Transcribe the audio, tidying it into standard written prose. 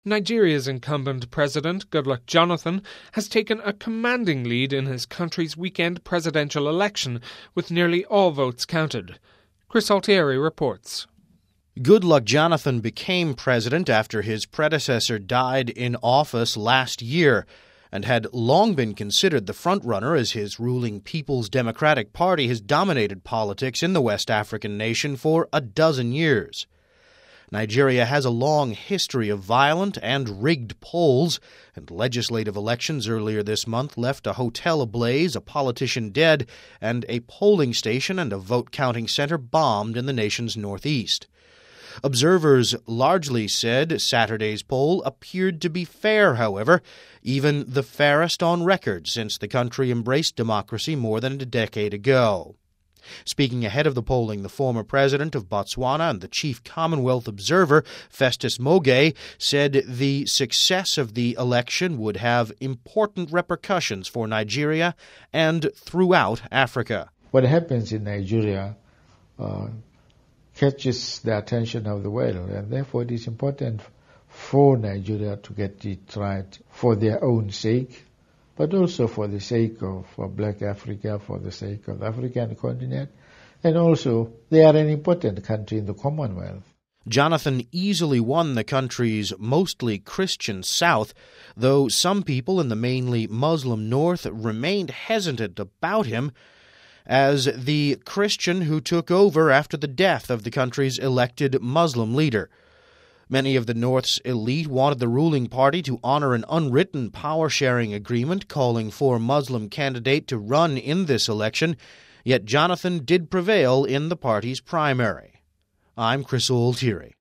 Nigeria's incumbent president, Goodluck Jonathan, has taken a commanding lead in his country's weekend presidential election, with nearly all votes counted. Chris Altieri reports. Goodluck Jonathan became president after his predecessor died in office last year and had long been considered the frontrunner as his ruling People's Democratic Party has dominated politics in the West African nation for a dozen years. Nigeria has a long history of violent and rigged polls, and legislative elections earlier this month left a hotel ablaze, a politician dead, and a polling station and a vote-counting center bombed in the nation's northeast. Observers largely said Saturday's poll appeared to be fair, however, even the fairest on record since the country embraced democracy more than a decade ago. Speaking ahead of the polling, the former president of Botswana and the chief Commonwealth observer, Festus Mogae, said the success of the election would have important repercussions for Nigeria and throughout Africa. What happens in Nigeria catches the attention of the world, and therefore it is important for Nigeria to get it right for their own sake, but also for the sake of Black Africa, for the sake of the African continent, and also they are an important country in the Commonwealth. Jonathan easily won the country's mostly Christian South, though some people in the mainly Muslim North remained hesitant about him as the Christian who took over after the death of the country's elected Muslim leader. Many of the North's elite wanted the ruling party to honor an unwritten power-sharing agreement calling for a Muslim candidate to run in this election, yet Jonathan did prevail in the party's primary. I'm Chris Altieri.